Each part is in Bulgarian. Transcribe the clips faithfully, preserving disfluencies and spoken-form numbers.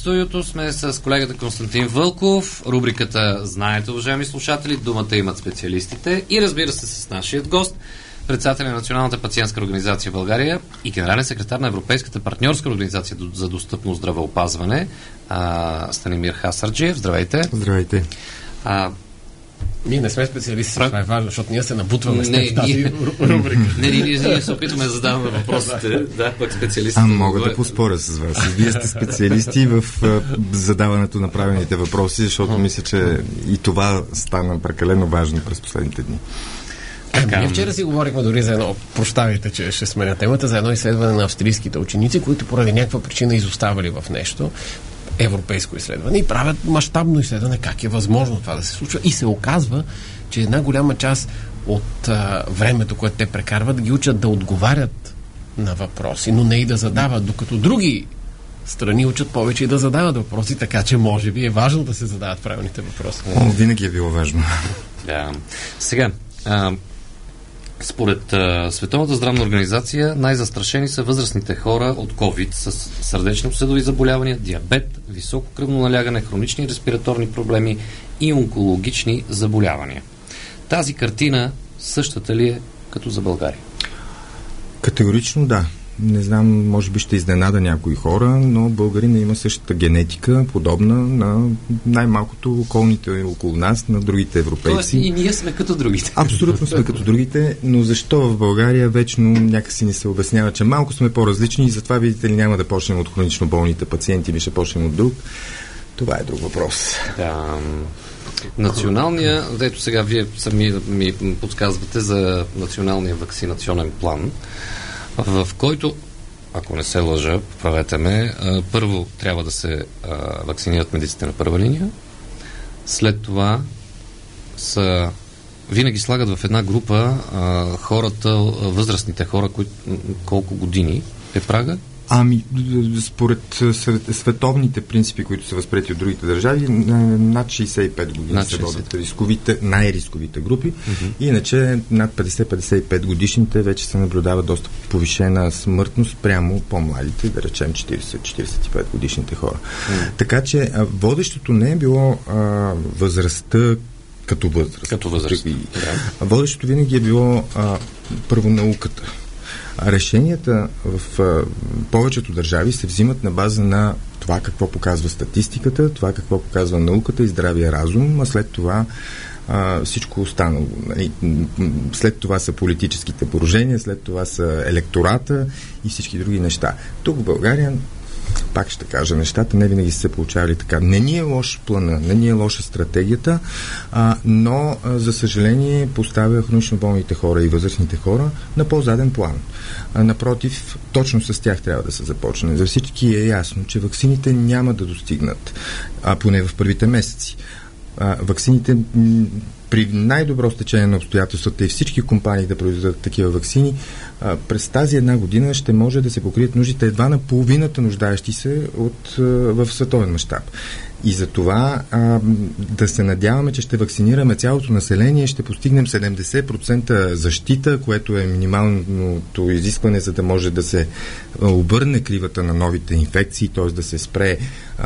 студиото сме с колегата Константин Вълков. Рубриката знаете, уважаеми слушатели, думата имат специалистите и разбира се с нашият гост, председател на Националната пациентска организация в България и генерален секретар на Европейската партньорска организация за достъпно здравеопазване, а, Станимир Хасарджиев. Здравейте. Здравейте. А, Ние не сме специалисти, Прав... това е важно, защото ние се набутваме с не, тази ние... рубрика. Не, ние, ние, ние се опитваме да задаваме въпросите, да, пък специалистите... А мога да поспоря с вас. Вие сте специалисти в uh, задаването на правилните въпроси, защото мисля, че и това стана прекалено важно през последните дни. Така. Ние вчера си говорихме дори за едно, прощавайте, че ще сменя темата, за едно изследване на австрийските ученици, които поради някаква причина изоставали в нещо, европейско изследване, и правят мащабно изследване как е възможно това да се случва. И се оказва, че една голяма част от а, времето, което те прекарват, ги учат да отговарят на въпроси, но не и да задават, докато други страни учат повече и да задават въпроси, така че може би е важно да се задават правилните въпроси. О, винаги е било важно. Да. Сега, а, според а, Световната здравна организация, най-застрашени са възрастните хора от COVID с сърдечно-съдови заболявания, диабет, високо кръвно налягане, хронични респираторни проблеми и онкологични заболявания. Тази картина същата ли е като за България? Категорично да. Не знам, може би ще изненада някои хора, но българина има същата генетика, подобна на най-малкото околните около нас, на другите европейци. Тоест и ние сме като другите. Абсолютно сме като другите, но защо в България вечно някакси ни се обяснява, че малко сме по-различни и затова, видите ли, няма да почнем от хронично болните пациенти, или ще почнем от друг. Това е друг въпрос. Да. Националния, ето сега вие сами ми подсказвате за националния вакцинационен план, в който, ако не се лъжа, правете ме, първо трябва да се а, вакцинират медиците на първа линия, след това са, винаги слагат в една група а, хората, възрастните хора, които, колко години е прага? Ами, според световните принципи, които са възприети от другите държави, над шейсет и пет години се водят рисковите, най-рисковите групи. Mm-hmm. Иначе над петдесет до петдесет и пет годишните вече се наблюдава доста повишена смъртност прямо по-младите, да речем четиридесет до четиридесет и пет годишните хора. Mm-hmm. Така че водещото не е било а, възрастта като възраст. Като възраст. Да. Водещото винаги е било а, първо науката. Решенията в а, повечето държави се взимат на база на това какво показва статистиката, това какво показва науката и здравия разум, а след това а, всичко останало. След това са политическите поражения, след това са електората и всички други неща. Тук в България, пак ще кажа, нещата не винаги са се получавали така. Не ни е лош плана, не ни е лоша стратегията, а, но, а, за съжаление, поставя хронично болните хора и възрастните хора на по-заден план. А, напротив, точно с тях трябва да се започне. За всички е ясно, че ваксините няма да достигнат, а поне в първите месеци. А, ваксините м- при най-добро стечение на обстоятелствата и всички компании да произведат такива ваксини, а, през тази една година ще може да се покрият нуждите едва на половината нуждаещи се от, а, в световен мащаб. И за това а, да се надяваме, че ще вакцинираме цялото население, ще постигнем седемдесет процента защита, което е минималното изискване, за да може да се обърне кривата на новите инфекции, т.е. да се спре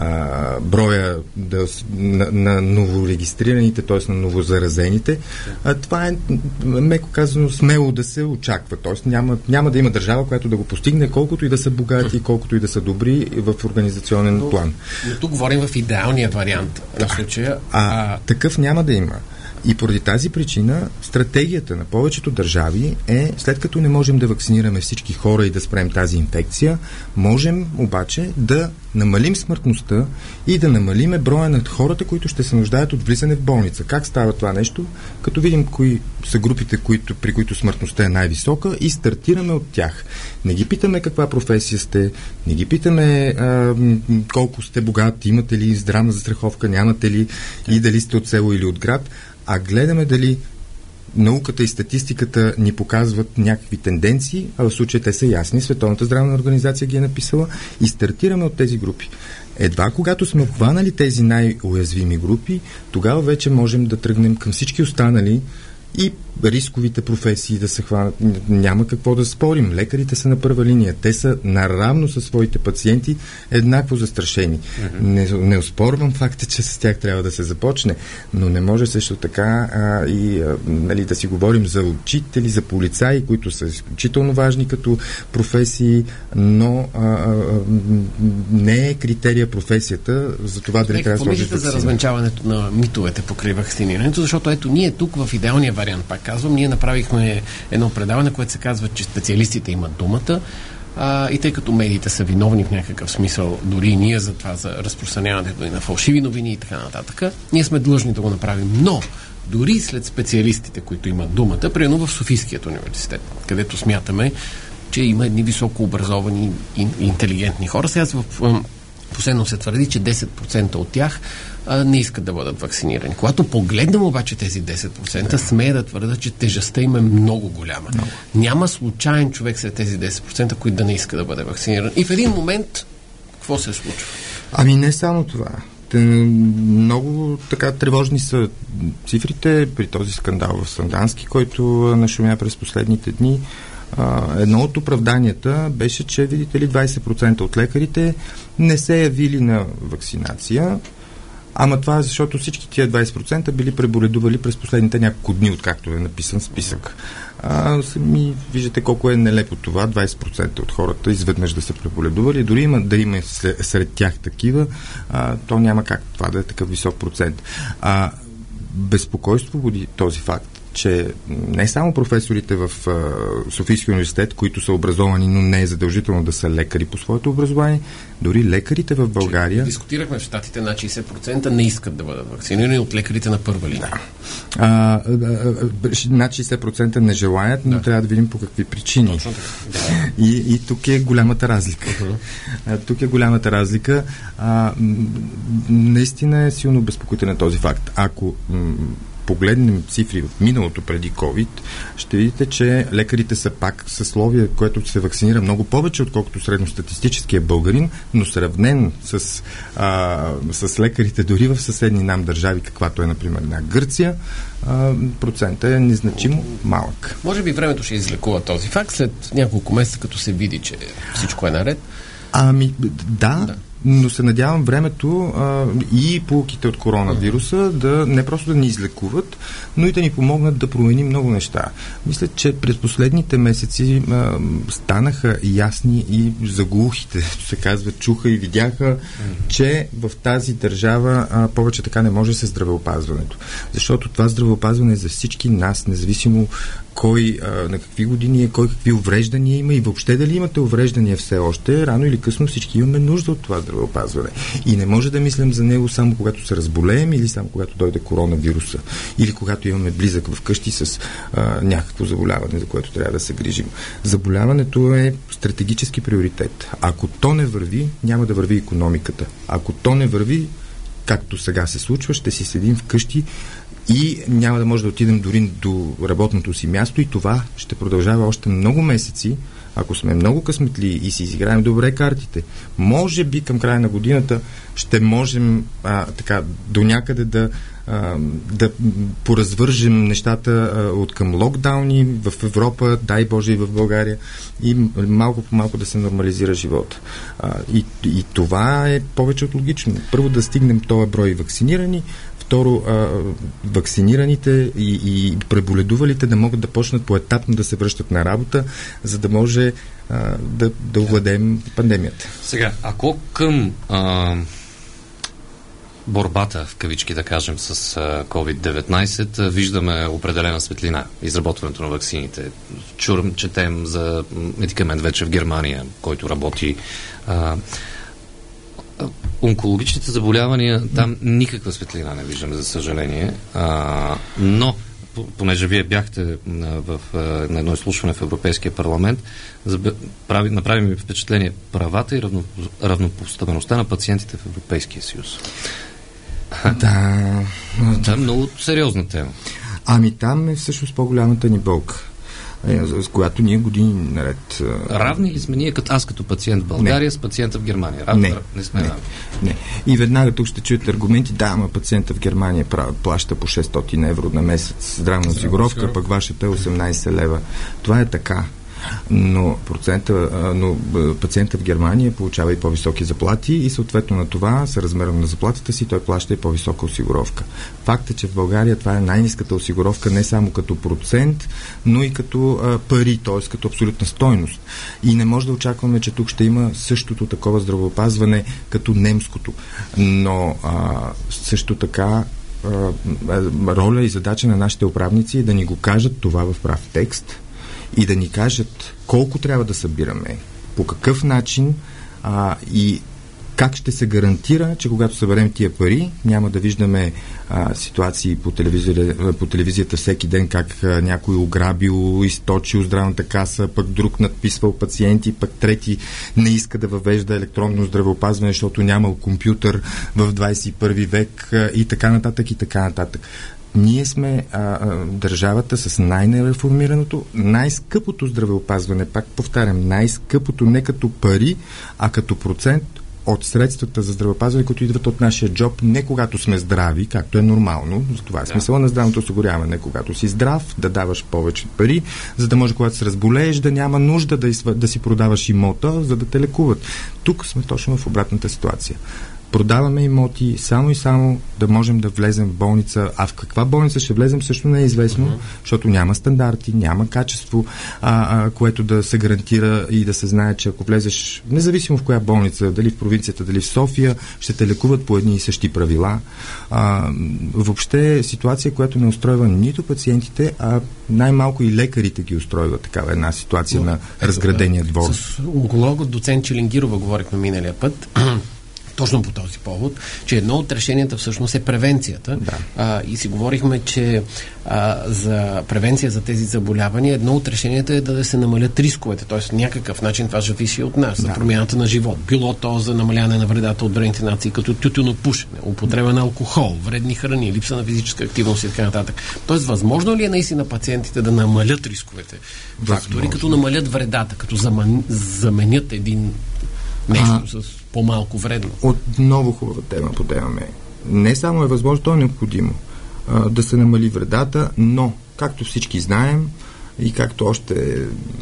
а, броя да, на, на новорегистрираните, т.е. на новозаразените. А, това е, меко казано, смело да се очаква. Т.е. няма, няма да има държава, която да го постигне, колкото и да са богати, колкото и да са добри в организационен но, план. Но тук говорим в идеалния вариант на случая. А, а такъв няма да има. И поради тази причина стратегията на повечето държави е, след като не можем да вакцинираме всички хора и да спрем тази инфекция, можем обаче да намалим смъртността и да намалиме броя на хората, които ще се нуждаят от влизане в болница. Как става това нещо? Като видим кои са групите, които, при които смъртността е най-висока, и стартираме от тях. Не ги питаме каква професия сте, не ги питаме а, колко сте богати, имате ли здравна застраховка, нямате ли, и дали сте от село или от град, а гледаме дали науката и статистиката ни показват някакви тенденции, а в случая те са ясни, Световната здравна организация ги е написала, и стартираме от тези групи. Едва когато сме обхванали тези най-уязвими групи, тогава вече можем да тръгнем към всички останали и рисковите професии да се хванат. Няма какво да спорим. Лекарите са на първа линия. Те са наравно със своите пациенти еднакво застрашени. Mm-hmm. Не, не оспорвам факта, че с тях трябва да се започне, но не може също така а, и а, нали, да си говорим за учители, за полицаи, които са изключително важни като професии, но а, а, не е критерия професията за това дали трябва да сложиш ваксина. За развенчаването на митовете покрай вакцинирането, защото ето ние тук в идеалния вариант, пак казвам, ние направихме едно предаване, което се казва, че специалистите имат думата, а, и тъй като медиите са виновни в някакъв смисъл, дори и ние за това, за разпространяването и на фалшиви новини и така нататък, ние сме длъжни да го направим. Но дори след специалистите, които имат думата, примерно в Софийският университет, където смятаме, че има едни високо образовани и интелигентни хора. Сега в последно се твърди, че десет процента от тях а, не искат да бъдат вакцинирани. Когато погледнем обаче тези десет процента, смея да твърда, че тежестта им е много голяма. Много. Няма случайен човек след тези десет процента, които да не иска да бъде вакциниран. И в един момент, какво се случва? Ами не само това. Те, много така тревожни са цифрите при този скандал в Сандански, който нашумя през последните дни. Uh, едно от оправданията беше, че, видите ли, двайсет процента от лекарите не се явили на вакцинация, ама това е защото всички тия двайсет процента били преболедували през последните няколко дни, откакто е написан списък. Uh, сами виждате колко е нелепо това, двайсет процента от хората изведнъж да са преболедували, дори има, да има сред тях такива, uh, то няма как това да е такъв висок процент. Uh, безпокойство буди този факт, че не само професорите в uh, Софийския университет, които са образовани, но не е задължително да са лекари по своето образование, дори лекарите в България... Че, дискутирахме в щатите, на шейсет процента не искат да бъдат вакцинирани от лекарите на първа линия. Да. А, а, а, над шейсет процента не желаят, но да. Трябва да видим по какви причини. Точно така. Да. И, и тук е голямата разлика. Uh-huh. А, тук е голямата разлика. А, наистина е силно безпокоителен този факт. Ако м- погледнем цифри от миналото преди COVID, ще видите, че лекарите са пак съсловие, което се вакцинира много повече, отколкото средностатистическия българин, но сравнен с, а, с лекарите дори в съседни нам държави, каквато е, например, на Гърция, а, процентът е незначимо малък. Може би времето ще излекува този факт след няколко месеца, като се види, че всичко е наред. Ами, да, да. Но се надявам времето а, и поуките от коронавируса да не просто да ни излекуват, но и да ни помогнат да променим много неща. Мисля, че през последните месеци а, станаха ясни и заглухите, се казва, чуха и видяха, mm-hmm. че в тази държава а, повече така не може да се здравеопазването. Защото това здравеопазване е за всички нас, независимо кой а, на какви години е, кой какви увреждания има и въобще дали имате увреждания все още, рано или късно всички имаме нужда от това здравеопазване. И не може да мислим за него само когато се разболеем или само когато дойде коронавируса или когато имаме близък вкъщи с а, някакво заболяване, за което трябва да се грижим. Заболяването е стратегически приоритет. Ако то не върви, няма да върви икономиката. Ако то не върви, както сега се случва, ще си седим вкъщи и няма да може да отидем дори до работното си място и това ще продължава още много месеци, ако сме много късметли и си изиграем добре картите. Може би към края на годината ще можем а, така до някъде да, а, да поразвържем нещата а, от към локдауни в Европа, дай Боже и в България, и малко по малко да се нормализира живота. А, и, и това е повече от логично. Първо да стигнем този брой вакцинирани, второ, а, вакцинираните и, и преболедувалите да могат да почнат поетапно да се връщат на работа, за да може а, да, да овладеем пандемията. Сега, ако към а, борбата, в кавички да кажем, с а, ковид деветнайсет, а, виждаме определена светлина. Изработването на ваксините. Чурам, четем за медикамент вече в Германия, който работи. А, онкологичните заболявания, там никаква светлина не виждаме, за съжаление. А, но, понеже вие бяхте в, на едно изслушване в Европейския парламент, прави, направи ми впечатление правата и равно, равнопоставеността на пациентите в Европейския съюз. Да. Това е много сериозна тема. Ами там е всъщност по-голямата ни болка. с която ние години наред... Равни ли сме ние, като аз като пациент в България не. с пациента в Германия? Равни, не, не сме не, равни. Не. И веднага тук ще чуете аргументи, да, ама пациента в Германия плаща по шестстотин евро на месец здравна осигуровка, пък вашата е осемнайсет лева. Това е така. Но, процента, но пациента в Германия получава и по-високи заплати и съответно на това, съразмерно на заплатата си, той плаща и по-висока осигуровка. Факт е, че в България това е най-ниската осигуровка не само като процент, но и като а, пари, т.е. като абсолютна стойност. И не може да очакваме, че тук ще има същото такова здравеопазване като немското. Но а, също така а, роля и задача на нашите управници е да ни го кажат това в прав текст и да ни кажат колко трябва да събираме, по какъв начин а, и как ще се гарантира, че когато съберем тия пари, няма да виждаме а, ситуации по, телевизия, по телевизията всеки ден, как а, някой ограбил, източил здравната каса, пък друг надписвал пациенти, пък трети не иска да въвежда електронно здравеопазване, защото нямал компютър в двайсет и първи век а, и така нататък и така нататък. Ние сме а, а, държавата с най-нереформираното, най-скъпото здравеопазване, пак повтарям, най-скъпото не като пари, а като процент от средствата за здравеопазване, които идват от нашия джоб, не когато сме здрави, както е нормално, за това е смисъла на здравното осигуряване, когато си здрав, да даваш повече пари, за да може, когато се разболееш, да няма нужда да, изв... да си продаваш имота, за да те лекуват. Тук сме точно в обратната ситуация. Продаваме имоти само и само да можем да влезем в болница. А в каква болница ще влезем също не е известно, uh-huh. защото няма стандарти, няма качество, а, а, което да се гарантира и да се знае, че ако влезеш, независимо в коя болница, дали в провинцията, дали в София, ще те лекуват по едни и същи правила. А, въобще е ситуация, която не устройва нито пациентите, а най-малко и лекарите ги устройва такава една ситуация Но, на ето, разградения двор. С онкологът доцент Челенгирова говорихме миналия път. Точно по този повод, че едно от решенията всъщност е превенцията. Да. А, и си говорихме, че а, за превенция за тези заболявания едно от решенията е да се намалят рисковете. Т.е. някакъв начин това зависи от нас, да. за промяната на живот. Било то за намаляване на вредата от вредните нации, като тютюнопушене, употреба на алкохол, вредни храни, липса на физическа активност и така нататък. Тоест, възможно ли е наистина пациентите да намалят рисковете фактори, като намалят вредата, като замен, заменят един нещо а... с по-малко вредно? Отново хубава тема подемаме. Не само е възможно, то е необходимо а, да се намали вредата, но, както всички знаем, и както още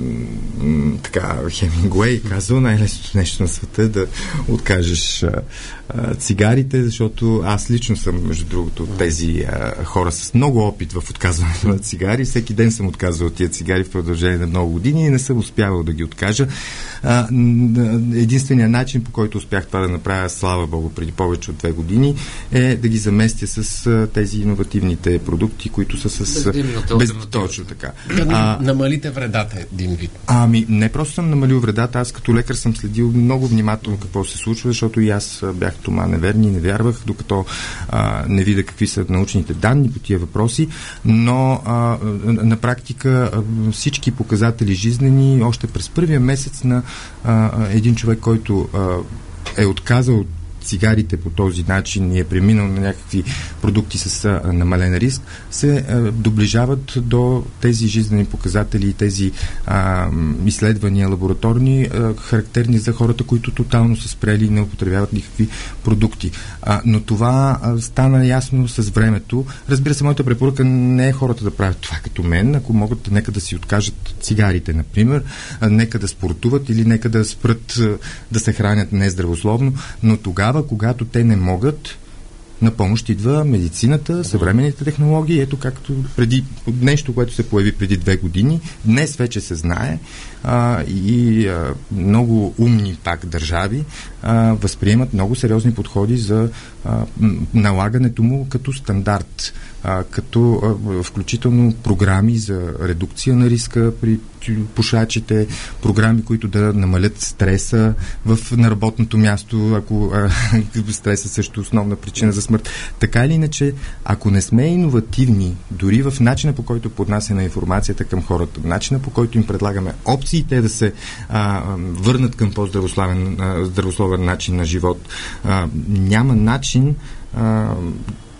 м- така Хемингуей казва, най-лесното нещо на света е да откажеш а, а, цигарите, защото аз лично съм, между другото, тези а, хора с много опит в отказването на цигари. Всеки ден съм отказвал тия цигари в продължение на много години и не съм успявал да ги откажа. А, единственият начин, по който успях това да направя, слава Богу, преди повече от две години, е да ги заместя с а, тези иновативните продукти, които са с... Без... Точно така. Да намалите вредата един вид. Ами, не просто съм намалил вредата, аз като лекар съм следил много внимателно какво се случва, защото и аз бях тома неверни и не вярвах, докато а, не видя какви са научните данни по тия въпроси, но а, на практика всички показатели жизнени още през първия месец на а, един човек, който а, е отказал цигарите по този начин и е преминал на някакви продукти с а, намален риск, се а, доближават до тези жизнени показатели и тези а, изследвания лабораторни, а, характерни за хората, които тотално са спрели и не употребяват никакви продукти. А, но това а, стана ясно с времето. Разбира се, моята препоръка не е хората да правят това като мен. Ако могат, нека да си откажат цигарите, например, а, нека да спортуват или нека да спрат а, да се хранят нездравословно, но тогава, когато те не могат, на помощ идва медицината, съвременните технологии. Ето както преди нещо, което се появи преди две години, днес вече се знае а, и а, много умни пак държави а, възприемат много сериозни подходи за а, налагането му като стандарт, а, като а, включително програми за редукция на риска при пушачите, програми, които да намалят стреса в, на работното място, ако а, стреса също основна причина за смърт. Така или иначе, ако не сме иновативни, дори в начина, по който поднасяме информацията към хората, начина, по който им предлагаме опции те да се а, върнат към по-здравословен а, здравословен начин на живот, а, няма начин а,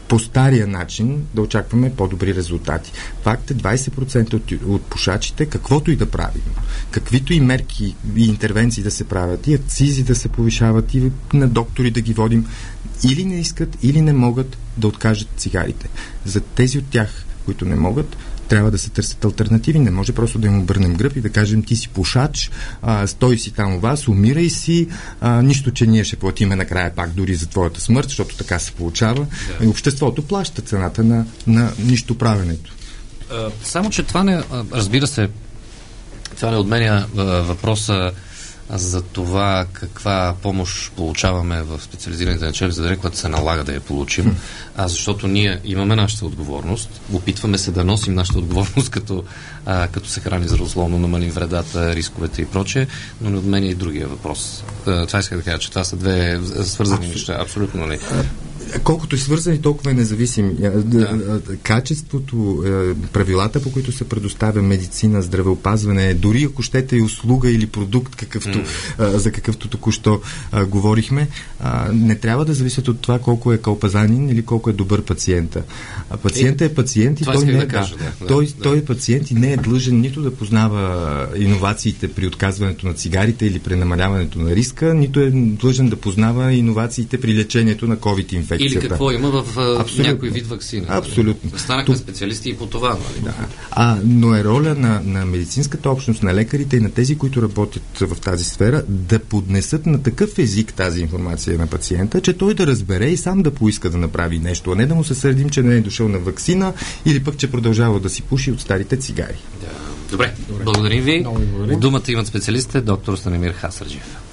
по стария начин да очакваме по-добри резултати. Факт е двайсет процента от, от пушачите, каквото и да правим, каквито и мерки и интервенции да се правят, и акцизи да се повишават, и на доктори да ги водим, или не искат, или не могат да откажат цигарите. За тези от тях, които не могат, трябва да се търсят алтернативи. Не може просто да им обърнем гръб и да кажем: ти си пушач, а, стой си там у вас, умирай си, а, нищо, че ние ще платиме накрая пак дори за твоята смърт, защото така се получава. Да. И обществото плаща цената на, на нищо правенето. А, само, че това не, разбира се, това не отменя а, въпроса за това каква помощ получаваме в специализираните начални заведения, когато се налага да я получим. А защото ние имаме нашата отговорност, опитваме се да носим нашата отговорност, като, а, като се храни здравословно, намалим вредата, рисковете и прочее, но не отменя и другия въпрос. А, това исках да кажа, че това са две свързани Абсолютно. неща. Абсолютно не. Колкото е свързани, толкова е независими. Да. Качеството, правилата, по които се предоставя медицина, здравеопазване, дори ако щете и услуга или продукт, какъвто, mm. за какъвто току-що а, говорихме, а, не трябва да зависят от това колко е калпазанин или колко е добър пациента. А пациента е пациент и той не е, да кажа, да, той, да. той е пациент и не е длъжен нито да познава иновациите при отказването на цигарите или при намаляването на риска, нито е длъжен да познава иновациите при лечението на ковид инфекция. Или какво има в Абсолютно. някой вид ваксина. Абсолютно. Станахме Тук... специалисти и по това. Нали? Да. А, но е роля на, на медицинската общност, на лекарите и на тези, които работят в тази сфера, да поднесат на такъв език тази информация на пациента, че той да разбере и сам да поиска да направи нещо, а не да му се сърдим, че не е дошъл на ваксина или пък, че продължава да си пуши от старите цигари. Да. Добре, Добре. Благодарим ви. Благодарим. Думата имат специалистите доктор Станимир Хасарджиев.